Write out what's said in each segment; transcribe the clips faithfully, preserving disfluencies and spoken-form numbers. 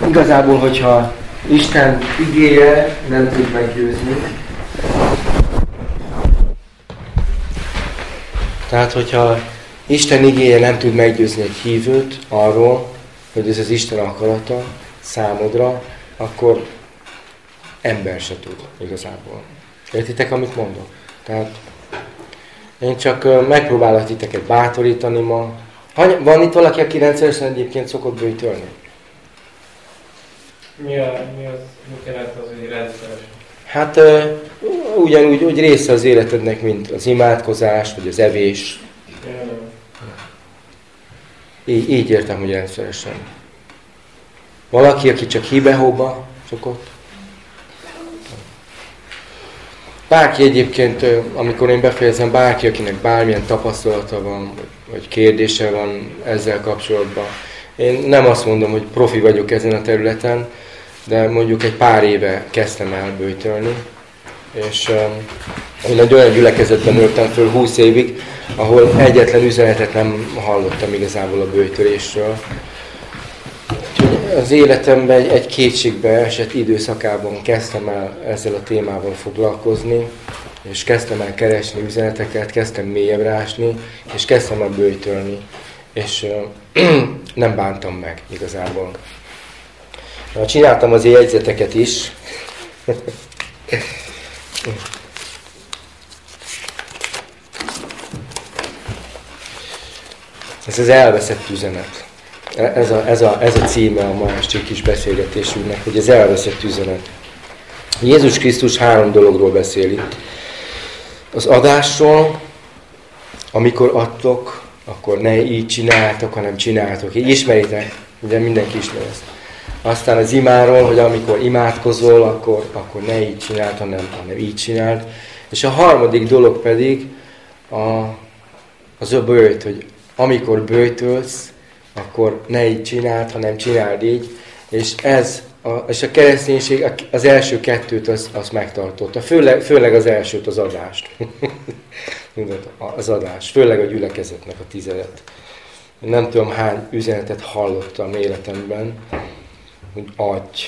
igazából, hogyha Isten igéje nem tud meggyőzni, tehát, hogyha Isten igéje nem tud meggyőzni egy hívőt arról, hogy ez az Isten akarata számodra, akkor ember se tud igazából. Értitek, amit mondok? Tehát én csak megpróbálok titeket bátorítani ma. Van itt valaki, aki rendszeresen egyébként szokott böjtölni? Mi, a, mi az, mit jelent az, hogy rendszeresen? Hát uh, ugyanúgy, hogy része az életednek, mint az imádkozás, vagy az evés. Így, így értem, hogy rendszeresen. Valaki, aki csak híbe-hóba szokott. Bárki egyébként, amikor én befejezem, bárki, akinek bármilyen tapasztalata van, vagy kérdése van ezzel kapcsolatban. Én nem azt mondom, hogy profi vagyok ezen a területen, de mondjuk egy pár éve kezdtem el böjtölni. És um, én egy olyan gyülekezetben nőttem föl húsz évig, ahol egyetlen üzenetet nem hallottam igazából a böjtölésről. Az életemben egy, egy kétségbe esett időszakában kezdtem el ezzel a témával foglalkozni, és kezdtem el keresni üzeneteket, kezdtem mélyebbre ásni, és kezdtem el böjtölni, és uh, nem bántam meg igazából. Na, csináltam az jegyzeteket is. Ez az elveszett üzenet. Ez a, ez a, ez a címe a ma esti kis beszélgetésünknek, hogy az elveszett üzenet. Jézus Krisztus három dologról beszél itt. Az adásról, amikor adtok, akkor ne így csináltok, hanem csináltok. Így ismeritek, ugye mindenki ismer ezt. Aztán az imáról, hogy amikor imádkozol, akkor, akkor ne így csináld, hanem, hanem így csináld. És a harmadik dolog pedig a, az a böjt, hogy amikor böjtölsz, akkor ne így csináld, hanem csináld így. És ez, a, és a kereszténység az első kettőt az, az megtartotta. Főleg, főleg az elsőt, az adást. az adást. Főleg a gyülekezetnek a tizedet. Nem tudom, hány üzenetet hallottam életemben, hogy adj.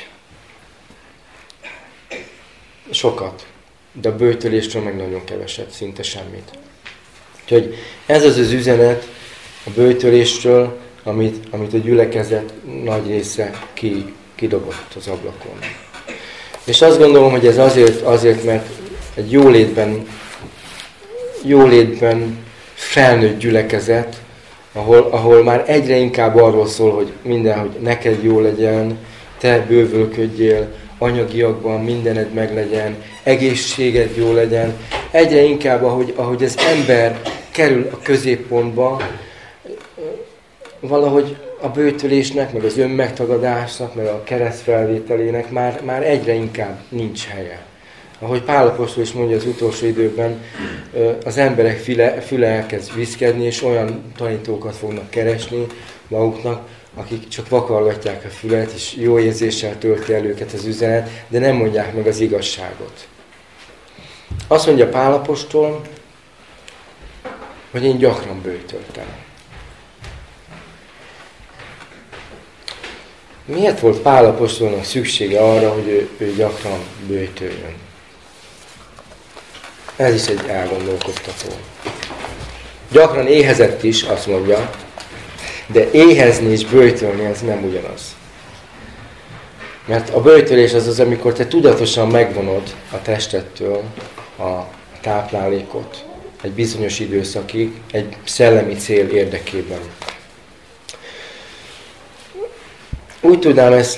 Sokat. De a böjtölésről meg nagyon keveset, szinte semmit. Úgyhogy ez az az üzenet a böjtölésről, amit, amit a gyülekezet nagy része ki, kidobott az ablakon. És azt gondolom, hogy ez azért, azért mert egy jólétben, jólétben felnőtt gyülekezet, ahol, ahol már egyre inkább arról szól, hogy minden, hogy neked jó legyen, te bővölködjél, anyagiakban mindened meglegyen, egészséged jó legyen. Egyre inkább, ahogy, ahogy az ember kerül a középpontba, valahogy a böjtölésnek, meg az önmegtagadásnak, meg a keresztfelvételének már, már egyre inkább nincs helye. Ahogy Pál apostol is mondja az utolsó időben, az emberek füle, füle elkezd viszkedni, és olyan tanítókat fognak keresni maguknak, akik csak vakargatják a fület, és jó érzéssel tölti el őket az üzenet, de nem mondják meg az igazságot. Azt mondja Pál apostol, hogy én gyakran böjtöltem. Miért volt Pál apostolnak szüksége arra, hogy ő, ő gyakran böjtöljön? Ez is egy elgondolkodtató. Gyakran éhezett is, azt mondja, de éhezni és böjtölni az nem ugyanaz. Mert a böjtölés az az, amikor te tudatosan megvonod a testettől a táplálékot egy bizonyos időszakig, egy szellemi cél érdekében. Úgy tudnám ezt,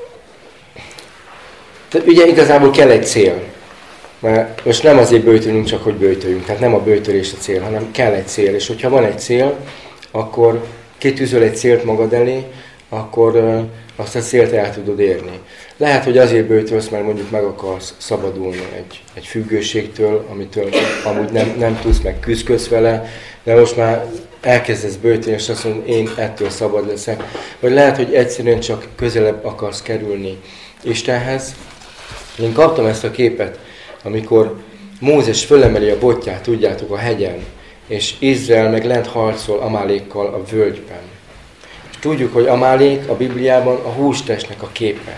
tehát ugye igazából kell egy cél. Mert most nem azért böjtölünk csak, hogy böjtöljünk. Tehát nem a böjtölés a cél, hanem kell egy cél. És hogyha van egy cél, akkor kitűzöl egy célt magad elé, akkor uh, azt a célt el tudod érni. Lehet, hogy azért böjtölsz, mert mondjuk meg akarsz szabadulni egy, egy függőségtől, amitől amúgy nem, nem tudsz, meg küzdködsz vele, de most már elkezdesz böjtölni, és azt mondod, én ettől szabad leszek. Vagy lehet, hogy egyszerűen csak közelebb akarsz kerülni Istenhez. Én kaptam ezt a képet, amikor Mózes fölemeli a botját, tudjátok, a hegyen, és Izrael meg lent harcol Amálékkal a völgyben. tudjuk, hogy Amálék a Bibliában a hústestnek a képe.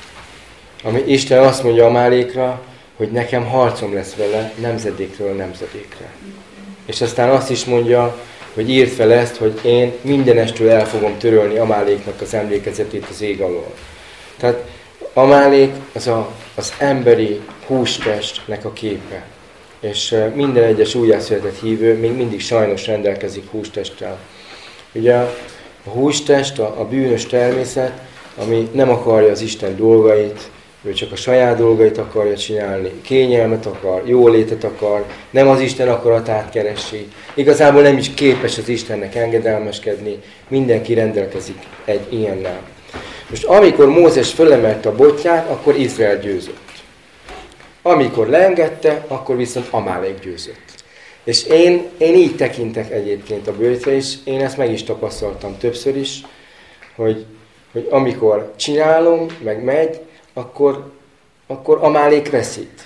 Ami Isten azt mondja Amálékra, hogy nekem harcom lesz vele nemzedékről nemzedékre. És aztán azt is mondja, hogy írd fel ezt, hogy én mindenestől el fogom törölni Amáléknak az emlékezetét az ég alól. Tehát Amálék az a, az emberi hústestnek a képe. És minden egyes újjászületett hívő még mindig sajnos rendelkezik hústesttel. Ugye a hústest, a, a bűnös természet, ami nem akarja az Isten dolgait, ő csak a saját dolgait akarja csinálni, kényelmet akar, jólétet akar, nem az Isten akaratát keresi. Igazából nem is képes az Istennek engedelmeskedni, mindenki rendelkezik egy ilyennel. Most amikor Mózes fölemelte a botját, akkor Izrael győzött. Amikor leengedte, akkor viszont Amálék győzött. És én, én így tekintek egyébként a bőtre, és én ezt meg is tapasztaltam többször is, hogy, hogy amikor csinálom, meg megy, akkor, akkor Amálék veszít.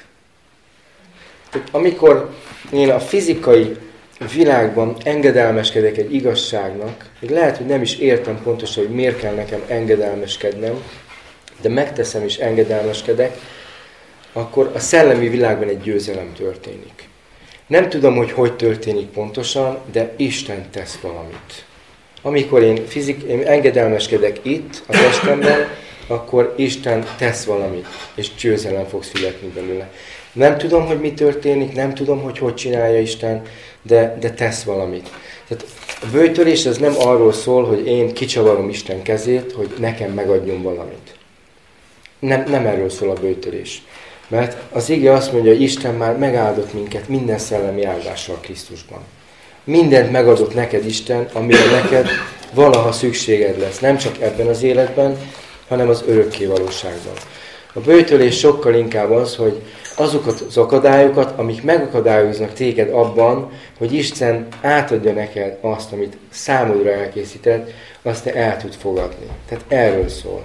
Tehát amikor én a fizikai világban engedelmeskedek egy igazságnak, még lehet, hogy nem is értem pontosan, hogy miért kell nekem engedelmeskednem, de megteszem és engedelmeskedek, akkor a szellemi világban egy győzelem történik. Nem tudom, hogy hogy történik pontosan, de Isten tesz valamit. Amikor én, fizik, én engedelmeskedek itt, a testemben, akkor Isten tesz valamit, és győzelem fog születni belőle. Nem tudom, hogy mi történik, nem tudom, hogy hogy csinálja Isten, de, de tesz valamit. Tehát a böjtölés az nem arról szól, hogy én kicsavarom Isten kezét, hogy nekem megadjon valamit. Nem, nem erről szól a böjtölés. Mert az ige azt mondja, hogy Isten már megáldott minket minden szellemi áldással Krisztusban. Mindent megadott neked Isten, amire neked valaha szükséged lesz. Nem csak ebben az életben, hanem az örökké valóságban. A böjtölés sokkal inkább az, hogy azokat az akadályokat, amik megakadályoznak téged abban, hogy Isten átadja neked azt, amit számodra elkészített, azt te el tud fogadni. Tehát erről szól.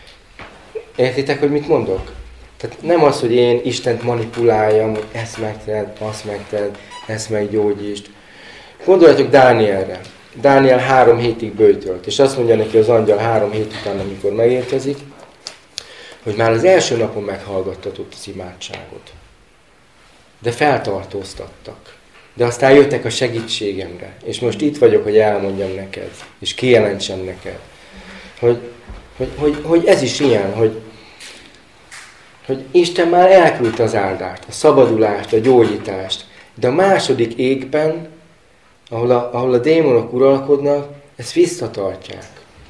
Értitek, hogy mit mondok? Tehát nem az, hogy én Istent manipuláljam, hogy ezt megted, azt megted, ezt meggyógyítsd. Gondoljatok Dánielre. Dániel három hétig böjtölt, és azt mondja neki az angyal három hét után, amikor megérkezik, hogy már az első napon meghallgattatott az imádságot. De feltartóztattak. De aztán jöttek a segítségemre. És most itt vagyok, hogy elmondjam neked, és kijelentsem neked, hogy, hogy, hogy, hogy ez is ilyen, hogy, hogy Isten már elküldte az áldást, a szabadulást, a gyógyítást, de a második égben, ahol a, ahol a démonok uralkodnak, ezt visszatartják.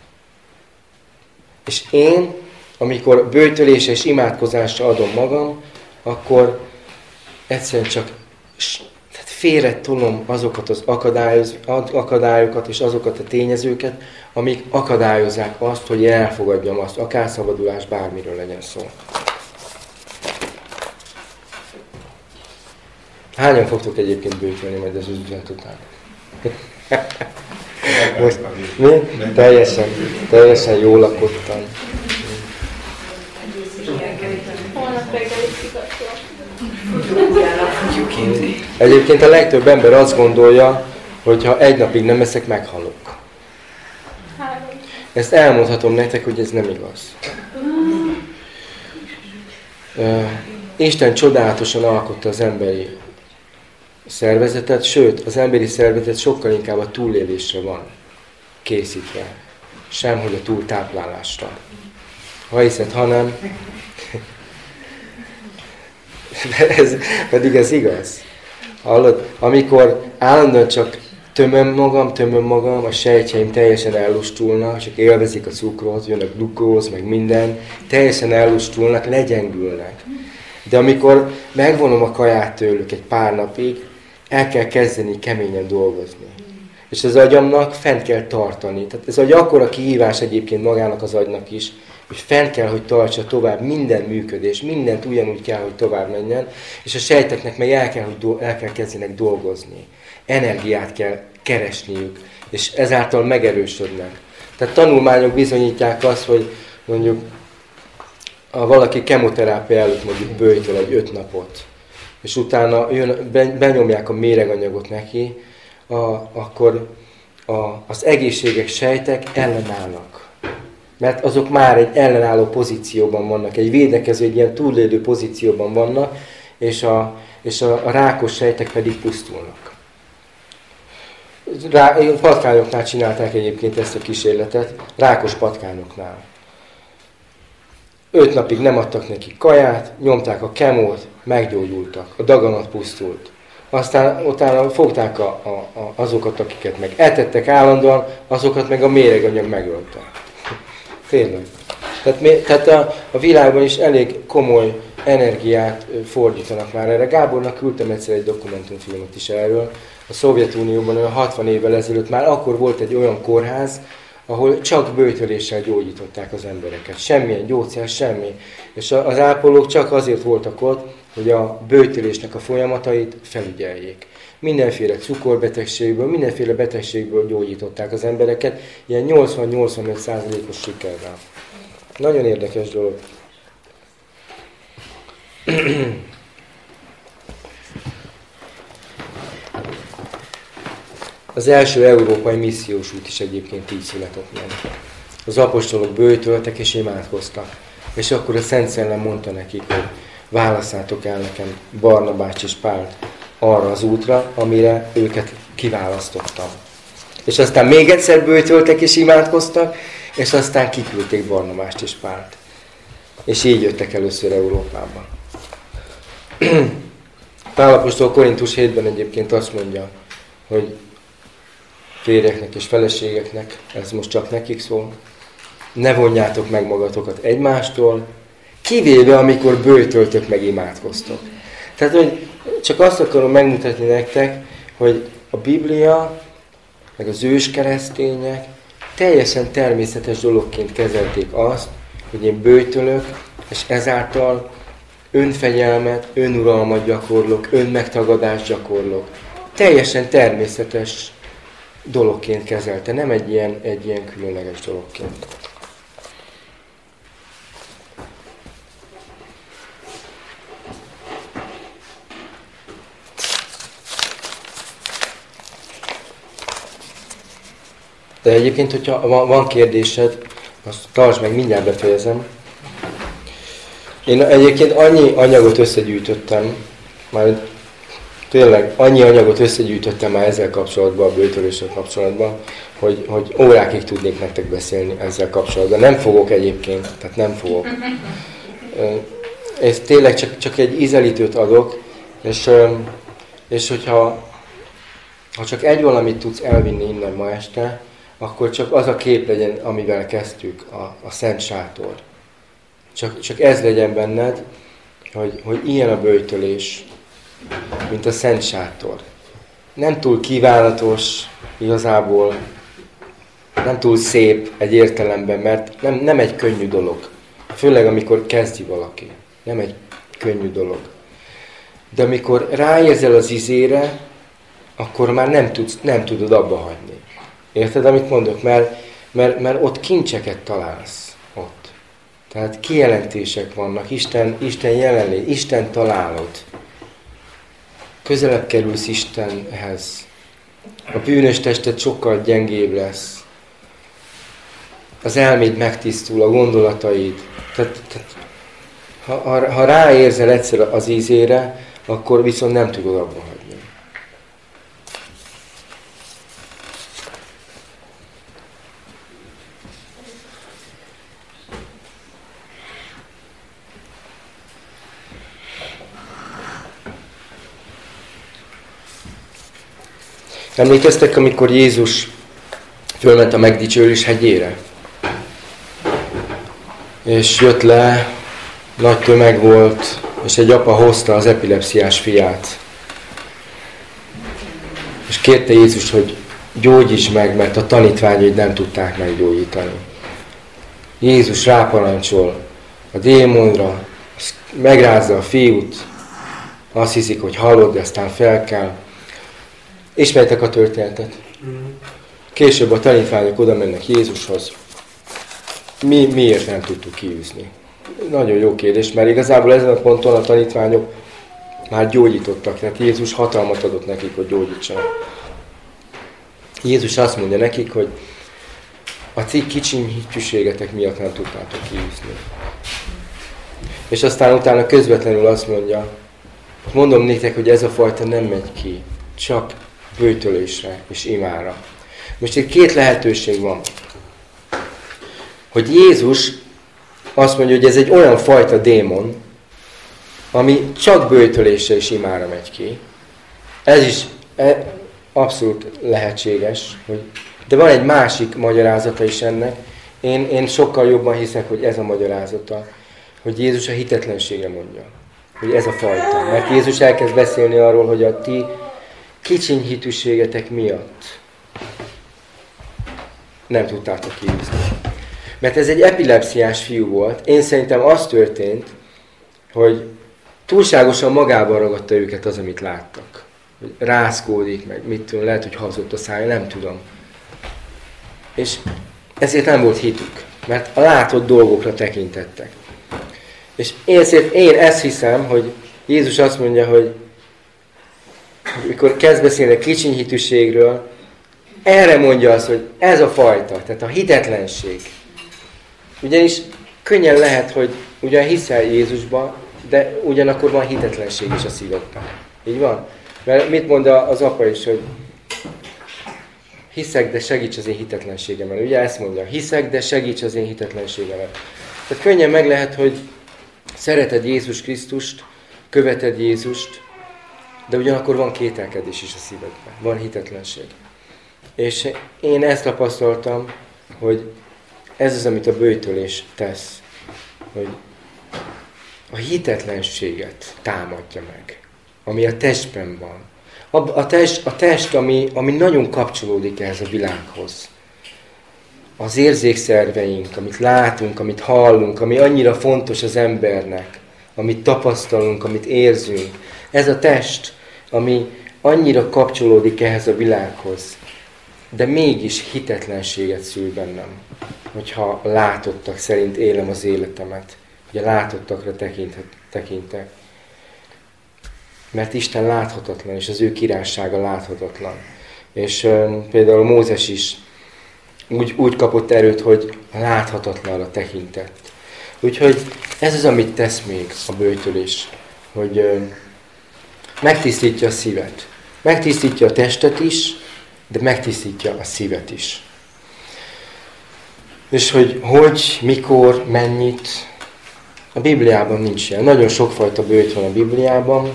És én, amikor böjtölésre és imádkozásra adom magam, akkor egyszerűen csak félretolom azokat az akadályokat és azokat a tényezőket, amik akadályozzák azt, hogy elfogadjam azt, akár szabadulás, bármiről legyen szó. Hányan fogtok egyébként böjtölni majd az üzlet után? Most mi? Teljesen, teljesen jól lakottan. Holnap reggelig kikapcsolom. Egyébként a legtöbb ember azt gondolja, hogy ha egy napig nem eszek, meghalok. Ezt elmondhatom nektek, hogy ez nem igaz. Uh, Isten csodálatosan alkotta az emberi szervezetet, sőt, az emberi szervezet sokkal inkább a túlélésre van készítve, sem hogy a túltáplálásra. Ha hiszed, ha nem, ez, pedig ez igaz. Hallod? Amikor állandóan csak tömöm magam, tömöm magam, a sejtjeim teljesen ellustulnak, csak élvezik a cukrot, jön a glukóz, meg minden, teljesen ellustulnak, legyengülnek. De amikor megvonom a kaját tőlük egy pár napig, el kell kezdeni keményen dolgozni. És az agyamnak fent kell tartani. Tehát ez egy akkora kihívás egyébként magának az agynak is, hogy fent kell, hogy tartsa tovább minden működés, mindent ugyanúgy kell, hogy tovább menjen, és a sejteknek meg el kell, hogy do- el kell kezdenek dolgozni. Energiát kell keresniük, és ezáltal megerősödnek. Tehát tanulmányok bizonyítják azt, hogy mondjuk ha valaki kemoterápia előtt mondjuk böjtöl egy öt napot, és utána jön, benyomják a méreganyagot neki, a, akkor, a, az egészséges sejtek ellenállnak. Mert azok már egy ellenálló pozícióban vannak, egy védekező, egy ilyen túlélő pozícióban vannak, és a, és a, a rákos sejtek pedig pusztulnak. Rá, patkányoknál csinálták egyébként ezt a kísérletet, rákos patkányoknál. Öt napig nem adtak nekik kaját, nyomták a kemót, meggyógyultak, a daganat pusztult. Aztán utána fogták a, a, a, azokat, akiket meg etettek állandóan, azokat meg a méreganyag megölte. Tényleg. Tehát, tehát a, a világban is elég komoly energiát fordítanak már erre. Gábornak küldtem egyszer egy dokumentumfilmet is erről. A Szovjetunióban olyan hatvan évvel ezelőtt már akkor volt egy olyan kórház, ahol csak böjtöléssel gyógyították az embereket. Semmilyen gyógyszer, semmi. És az ápolók csak azért voltak ott, hogy a böjtölésnek a folyamatait felügyeljék. Mindenféle cukorbetegségből, mindenféle betegségből gyógyították az embereket, ilyen nyolcvan-nyolcvanöt százalékos sikerrel. Nagyon érdekes dolog. Az első európai missziós út is egyébként így született meg. Az apostolok böjtöltek és imádkoztak. És akkor a Szent Szellem mondta nekik, hogy válasszátok el nekem Barnabást és Pált arra az útra, amire őket kiválasztottam. És aztán még egyszer böjtöltek és imádkoztak, és aztán kiküldték Barnabást és Pált. És így jöttek először Európába. Pál apostol Korintus hétben egyébként azt mondja, hogy férjeknek és feleségeknek, ez most csak nekik szól, ne vonjátok meg magatokat egymástól, kivéve amikor böjtöltök meg imádkoztok. Tehát, hogy csak azt akarom megmutatni nektek, hogy a Biblia, meg az őskeresztények teljesen természetes dologként kezelték azt, hogy én böjtölök, és ezáltal önfegyelmet, önuralmat gyakorlok, önmegtagadást gyakorlok. Teljesen természetes dologként kezelte, nem egy ilyen, egy ilyen különleges dologként. De egyébként, hogyha van kérdésed, azt tartsd meg, mindjárt befejezem. Én egyébként annyi anyagot összegyűjtöttem, már tényleg annyi anyagot összegyűjtöttem már ezzel kapcsolatban, a böjtöléssel kapcsolatban, hogy, hogy órákig tudnék nektek beszélni ezzel kapcsolatban. Nem fogok egyébként, tehát nem fogok. Ez tényleg csak, csak egy ízelítőt adok, és, és hogyha ha csak egy valamit tudsz elvinni innen ma este, akkor csak az a kép legyen, amivel kezdtük, a, a Szent Sátor. Csak, csak ez legyen benned, hogy, hogy ilyen a böjtölés, mint a Szent Sátor. Nem túl kívánatos igazából, nem túl szép egy értelemben, mert nem, nem egy könnyű dolog. Főleg, amikor kezdi valaki. Nem egy könnyű dolog. De amikor ráérzel az ízére, akkor már nem, tudsz, nem tudod abba hagyni. Érted, amit mondok? Mert, mert, mert ott kincseket találsz. Ott. Tehát kijelentések vannak, Isten, Isten jelenlét, Isten találod. Közelebb kerülsz Istenhez. A bűnös tested sokkal gyengébb lesz. Az elméd megtisztul, a gondolataid. Tehát, tehát, ha, ha, ha ráérzel egyszer az ízére, akkor viszont nem tudod abba hagyni. Emlékeztek, amikor Jézus fölment a megdicsőlés hegyére? És jött le, nagy tömeg volt, és egy apa hozta az epilepsziás fiát. És kérte Jézus, hogy gyógyíts meg, mert a tanítványaid nem tudták meggyógyítani. Jézus ráparancsol a démonra, megrázza a fiút, azt hiszik, hogy hallod, de aztán felkel. Ismertek a történetet. Később a tanítványok oda mennek Jézushoz. Mi, miért nem tudtuk kiűzni? Nagyon jó kérdés, mert igazából ezen a ponton a tanítványok már gyógyítottak, tehát Jézus hatalmat adott nekik, hogy gyógyítsanak. Jézus azt mondja nekik, hogy a ti kicsinyhűségetek miatt nem tudtátok kiűzni. És aztán utána közvetlenül azt mondja, mondom néktek, hogy ez a fajta nem megy ki, csak böjtölésre és imára. Most itt két lehetőség van. Hogy Jézus azt mondja, hogy ez egy olyan fajta démon, ami csak böjtölésre és imára megy ki. Ez is abszolút lehetséges, hogy de van egy másik magyarázata is ennek. Én, én sokkal jobban hiszek, hogy ez a magyarázata, hogy Jézus a hitetlenségre mondja. Hogy ez a fajta. Mert Jézus elkezd beszélni arról, hogy a ti kicsiny hitűségetek miatt nem tudtátok kiűzni. Mert ez egy epilepsziás fiú volt. Én szerintem az történt, hogy túlságosan magában ragadta őket az, amit láttak. Hogy rászkódik, meg mit tudom, lehet, hogy hazott a szája, nem tudom. És ezért nem volt hitük, mert a látott dolgokra tekintettek. És én, ezért, én ezt hiszem, hogy Jézus azt mondja, hogy mikor kezd beszélni a kicsiny hitűségről, erre mondja azt, hogy ez a fajta, tehát a hitetlenség. Ugyanis könnyen lehet, hogy ugyan hiszel Jézusban, de ugyanakkor van hitetlenség is a szívedben. Így van? Mert mit mond az apa is, hogy hiszek, de segíts az én hitetlenségemen. Ugye ezt mondja, hiszek, de segíts az én hitetlenségemen. Tehát könnyen meg lehet, hogy szereted Jézus Krisztust, követed Jézust, de ugyanakkor van kételkedés is a szívedben. Van hitetlenség. És én ezt tapasztaltam, hogy ez az, amit a böjtölés tesz. Hogy a hitetlenséget támadja meg, ami a testben van. A, a test, a test ami, ami nagyon kapcsolódik ehhez a világhoz. Az érzékszerveink, amit látunk, amit hallunk, ami annyira fontos az embernek, amit tapasztalunk, amit érzünk. Ez a test, ami annyira kapcsolódik ehhez a világhoz, de mégis hitetlenséget szül bennem, hogyha látottak szerint élem az életemet, ugye látottakra tekintek. Mert Isten láthatatlan, és az ő királysága láthatatlan. És uh, például Mózes is úgy, úgy kapott erőt, hogy láthatatlanra tekintett. Úgyhogy ez az, amit tesz még a böjtölés, hogy uh, megtisztítja a szívet. Megtisztítja a testet is, de megtisztítja a szívet is. És hogy hogy, mikor, mennyit, a Bibliában nincs ilyen. Nagyon sokfajta böjt van a Bibliában,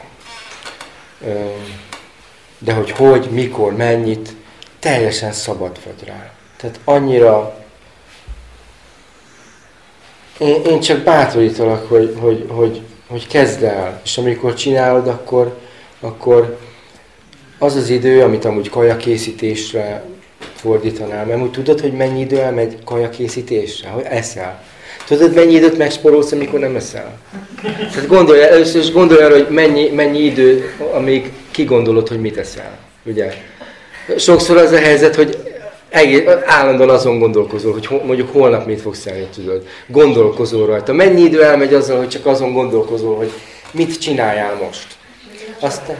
de hogy hogy, mikor, mennyit, teljesen szabad vagy rá. Tehát annyira... Én, én csak bátorítalak, hogy, hogy, hogy, hogy kezd el, és amikor csinálod, akkor, akkor az az idő, amit amúgy kajakészítésre fordítanám, mert úgy tudod, hogy mennyi idő elmegy kajakészítésre, hogy eszel. Tudod, mennyi időt megspórolsz, amikor nem eszel? Tehát gondolj, először is gondolj arra, hogy mennyi, mennyi idő, amíg kigondolod, hogy mit eszel. Ugye? Sokszor az a helyzet, hogy egész, állandóan azon gondolkozol, hogy mondjuk holnap mit fogsz enni, tudod. Gondolkozol rajta. Mennyi idő elmegy azzal, hogy csak azon gondolkozol, hogy mit csináljál most. Aztán,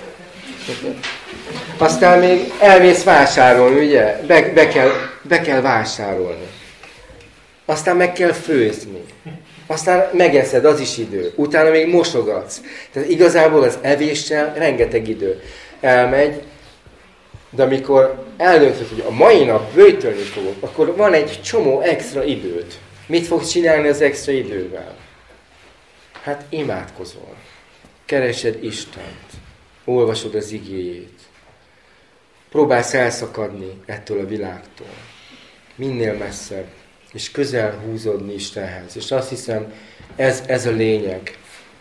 aztán még elmész vásárolni, ugye? Be, be, kell, be kell vásárolni. Aztán meg kell főzni. Aztán megeszed, az is idő. Utána még mosogatsz. Tehát igazából az evéssel rengeteg idő elmegy, de amikor eldöntöd, hogy a mai nap böjtölni fogok, akkor van egy csomó extra időt. Mit fogsz csinálni az extra idővel? Hát imádkozol. Keresed Istent. Olvasod az igéjét. Próbálsz elszakadni ettől a világtól. Minél messzebb. És közel húzódni Istenhez. És azt hiszem, ez, ez a lényeg.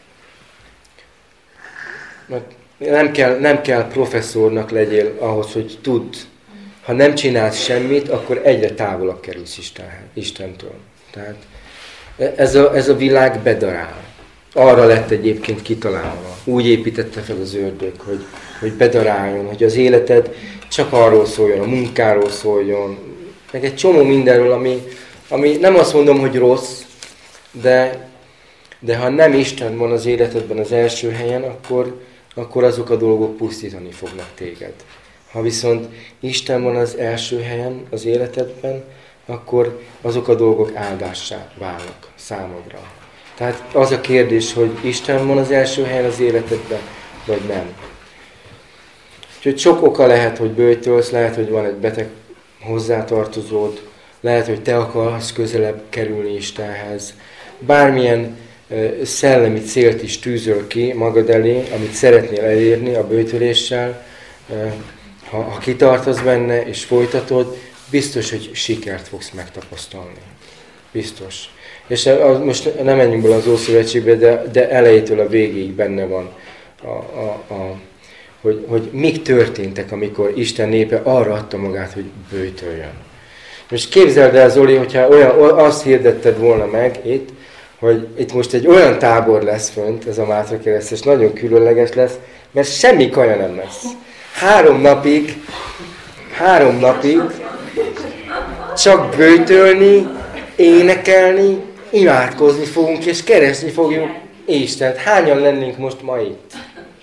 Mert nem kell, nem kell professzornak legyél ahhoz, hogy tudd. Ha nem csinálsz semmit, akkor egyre távolabb kerülsz Istenhez, Istentől. Tehát ez a, ez a világ bedarál. Arra lett egyébként kitalálva. Úgy építette fel az ördög, hogy, hogy bedaráljon, hogy az életed csak arról szóljon, a munkáról szóljon, meg egy csomó mindenről, ami, ami nem azt mondom, hogy rossz, de, de ha nem Isten van az életedben az első helyen, akkor, akkor azok a dolgok pusztítani fognak téged. Ha viszont Isten van az első helyen az életedben, akkor azok a dolgok áldássá válnak számodra. Tehát az a kérdés, hogy Isten van az első helyen az életedben, vagy nem. Úgyhogy sok oka lehet, hogy böjtölsz, lehet, hogy van egy beteg hozzátartozód, lehet, hogy te akarsz közelebb kerülni Istenhez. Bármilyen uh, szellemi célt is tűzöl ki magad elé, amit szeretnél elérni a böjtöléssel, uh, ha, ha kitartasz benne és folytatod, biztos, hogy sikert fogsz megtapasztalni. Biztos. És az, most nem menjünk bele az Ószövetségbe, de, de elejétől a végéig benne van, a, a, a, hogy, hogy mik történtek, amikor Isten népe arra adta magát, hogy böjtöljön. Most képzeld el, Zoli, hogyha olyan, azt hirdetted volna meg itt, hogy itt most egy olyan tábor lesz fönt, ez a Mátra Keresztes, nagyon különleges lesz, mert semmi kaja nem lesz. Három napig, három napig csak böjtölni, énekelni, imádkozni fogunk, és keresni fogjuk Istent. Hányan lennénk most ma itt?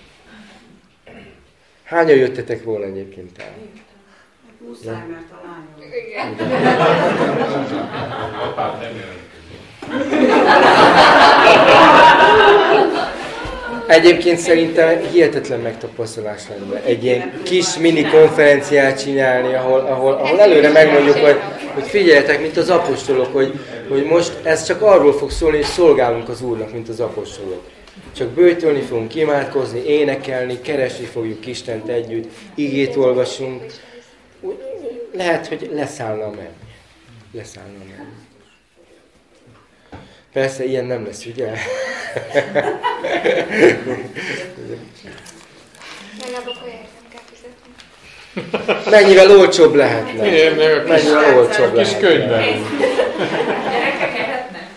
Hányan jöttetek volna egyébként el? Muszáj, mert a lányom. Igen. Apát nem jön. Egyébként szerintem hihetetlen megtapasztalás lenne egy ilyen kis mini konferenciát csinálni, ahol, ahol, ahol előre megmondjuk, hogy, hogy figyeljetek, mint az apostolok, hogy, hogy most ez csak arról fog szólni, hogy szolgálunk az Úrnak, mint az apostolok. Csak böjtölni fogunk, imádkozni, énekelni, keresni fogjuk Istent együtt, igét olvasunk. Lehet, hogy leszállna a menny. Leszállna a menny. Persze, ilyen nem lesz, ugye? Legalább a kaját nem kell fizetni. Mennyivel olcsóbb lehetne? Mennyivel olcsóbb lehetne? Kis könyvben. Gyerekek ehetnek?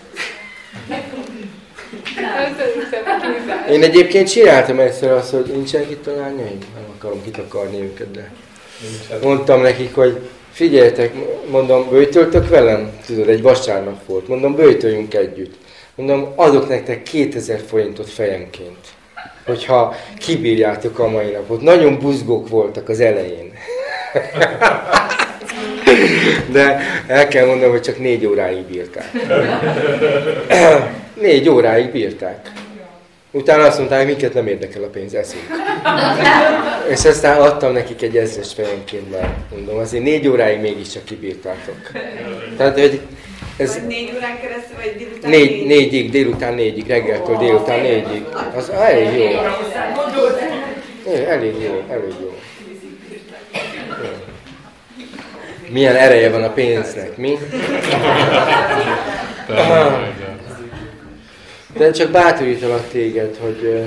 Én egyébként csináltam egyszer azt, hogy nincsenek itt a lányaim? Nem akarom kitakarni őket, de mondtam nekik, hogy figyeljetek, mondom, böjtöltök velem? Tudod, egy vasárnap volt. Mondom, böjtöljünk együtt. Mondom, adok nektek kétezer forintot fejenként, hogyha kibírjátok a mai napot. Nagyon buzgók voltak az elején. De el kell mondanom, hogy csak négy óráig bírták. Négy óráig bírták. Utána azt mondták, hogy minket nem érdekel a pénz, eszünk. És aztán adtam nekik egy ezres fejenként, mert mondom, azért négy óráig mégiscsak kibírtátok. Tehát, hogy ez Vagy négy órán keresztül, vagy délután négy, négy? négyig, délután négyig, reggeltől délután négyig. Az elég jó. Elég jó, elég jó. Milyen ereje van a pénznek, mi? De csak bátorítalak téged, hogy,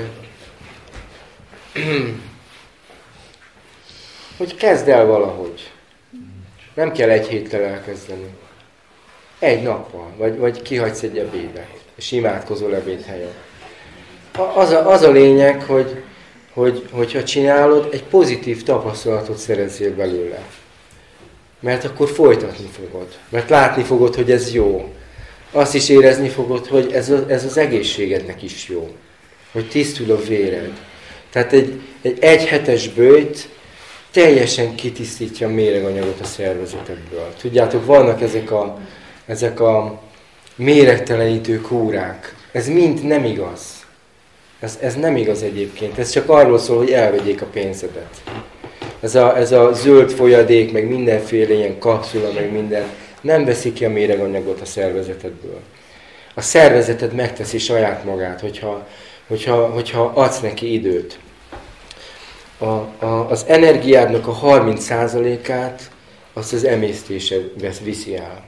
hogy kezd el valahogy. Nem kell egy héttel elkezdeni. Egy nappal, vagy, vagy kihagysz egy ebédet, és imádkozol ebédhelyen. Az a, az a lényeg, hogy, hogy, hogyha csinálod, egy pozitív tapasztalatot szerezzél belőle. Mert akkor folytatni fogod. Mert látni fogod, hogy ez jó. Azt is érezni fogod, hogy ez, a, ez az egészségednek is jó. Hogy tisztul a véred. Tehát egy, egy egyhetes böjt teljesen kitisztítja a méreganyagot a szervezetedből. Tudjátok, vannak ezek a, ezek a méregtelenítő kúrák. Ez mind nem igaz. Ez, ez nem igaz egyébként. Ez csak arról szól, hogy elvegyék a pénzedet. Ez a, ez a zöld folyadék, meg mindenféle ilyen kapszula, meg minden, nem veszi ki a méreganyagot a szervezetedből. A szervezeted megteszi saját magát, hogyha, hogyha, hogyha adsz neki időt. A, a, az energiádnak a harminc százalékát azt az emésztésed viszi el.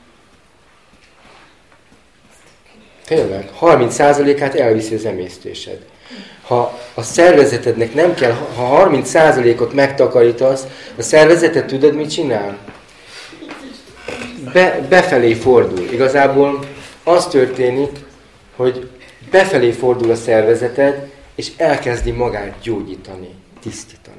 Tényleg, harminc százalékát elviszi az emésztésed. Ha a szervezetednek nem kell, ha harminc százalékot megtakarítasz, a szervezeted tudod, mit csinál? Be, befelé fordul. Igazából az történik, hogy befelé fordul a szervezeted, és elkezdi magát gyógyítani, tisztítani.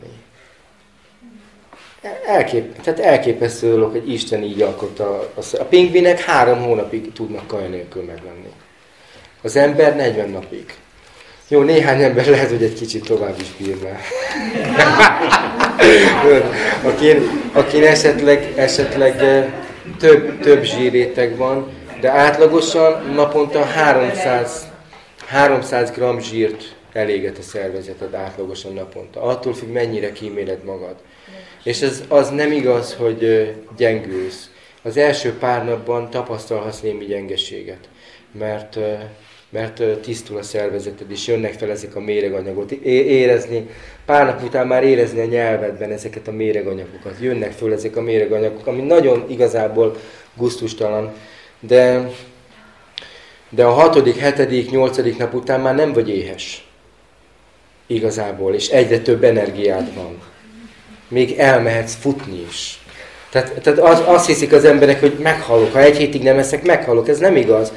Elkép, tehát elképesztő dolog, hogy Isten így alkotta. A pingvinek három hónapig tudnak kaja nélkül meglenni. Az ember negyven napig. Jó, néhány ember lehet, hogy egy kicsit tovább is bírná. akin, akin esetleg, esetleg több, több zsírréteg van, de átlagosan naponta háromszáz, háromszáz gramm zsírt eléget a szervezeted átlagosan naponta. Attól függ, mennyire kíméled magad. És ez az nem igaz, hogy gyengülsz. Az első pár napban tapasztalhatsz némi gyengeséget, mert, mert tisztul a szervezeted, és jönnek fel ezek a méreganyagot. Érezni, pár nap után már érezni a nyelvedben ezeket a méreganyagokat. Jönnek föl ezek a méreganyagok, ami nagyon igazából gusztustalan, de, de a hatodik, hetedik, nyolcadik nap után már nem vagy éhes. Igazából, és egyre több energiád van. Még elmehetsz futni is. Tehát, tehát az, azt hiszik az emberek, hogy meghalok. Ha egy hétig nem eszek, meghalok. Ez nem igaz.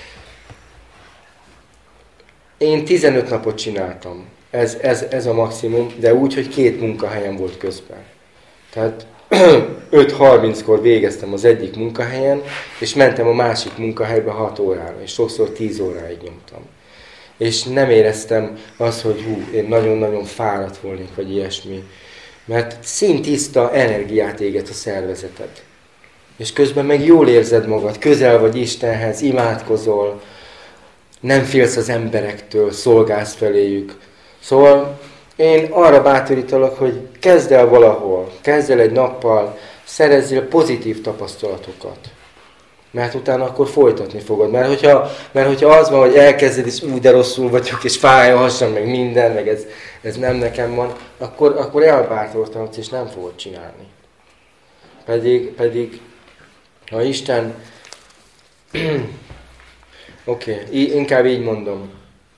Én tizenöt napot csináltam. Ez, ez, ez a maximum, de úgy, hogy két munkahelyem volt közben. Tehát öt harminckor végeztem az egyik munkahelyen, és mentem a másik munkahelybe hat órára, és sokszor tíz óráig nyomtam. És nem éreztem azt, hogy hú, én nagyon-nagyon fáradt volnék, vagy ilyesmi. Mert színtiszta energiát éget a szervezeted. És közben meg jól érzed magad, közel vagy Istenhez, imádkozol, nem félsz az emberektől, szolgálsz feléjük. Szóval én arra bátorítalak, hogy kezd el valahol, kezd el egy nappal, szerezzél pozitív tapasztalatokat. Mert utána akkor folytatni fogod. Mert hogyha, mert hogyha az van, hogy elkezded, és úgy de rosszul vagyok, és fáj a hasam, meg minden, meg ez, ez nem nekem van, akkor, akkor elbátortalanodsz, és nem fogod csinálni. Pedig, pedig ha Isten... Oké, okay, inkább így mondom.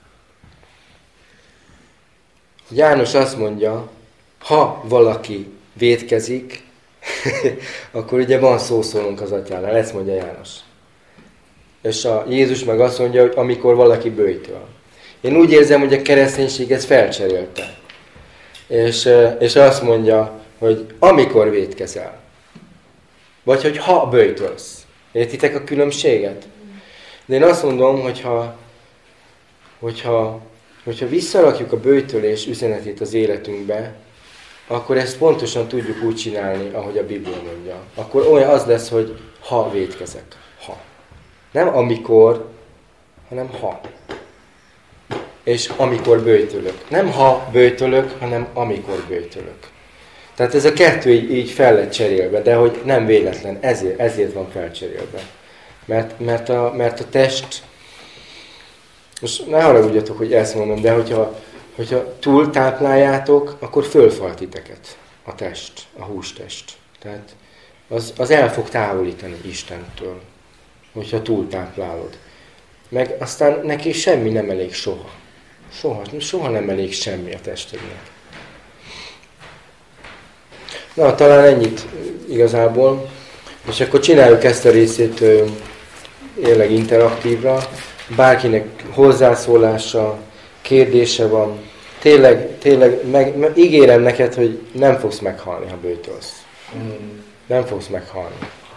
János azt mondja, ha valaki vétkezik, akkor ugye van szószólunk az atyánál, ezt mondja János. És a Jézus meg azt mondja, hogy amikor valaki böjtöl. Én úgy érzem, hogy a kereszténység ezt felcserélte. És, és azt mondja, hogy amikor vétkezel. Vagy hogy ha böjtölsz. Értitek a különbséget? De én azt mondom, hogyha, hogyha, hogyha visszarakjuk a böjtölés üzenetét az életünkbe, akkor ezt pontosan tudjuk úgy csinálni, ahogy a Biblia mondja. Akkor olyan az lesz, hogy ha vétkezek. Ha. Nem amikor, hanem ha. És amikor böjtölök. Nem ha böjtölök, hanem amikor böjtölök. Tehát ez a kettő így, így fel lett cserélve, de hogy nem véletlen, ezért, ezért van felcserélve. Mert, mert, a, mert a test, most ne haragudjatok, hogy ezt mondom, de hogyha, hogyha túl tápláljátok, akkor fölfal titeket a test, a hústest. Tehát az, az el fog távolítani Istentől, hogyha túl táplálod. Meg aztán neki semmi nem elég soha. Soha, soha nem elég semmi a testednek. Na, talán ennyit igazából. És akkor csináljuk ezt a részét tényleg interaktívra. Bárkinek hozzászólása, kérdése van. Tényleg, tényleg meg, meg, ígérem neked, hogy nem fogsz meghalni, ha böjtölsz. Mm. Nem fogsz meghalni.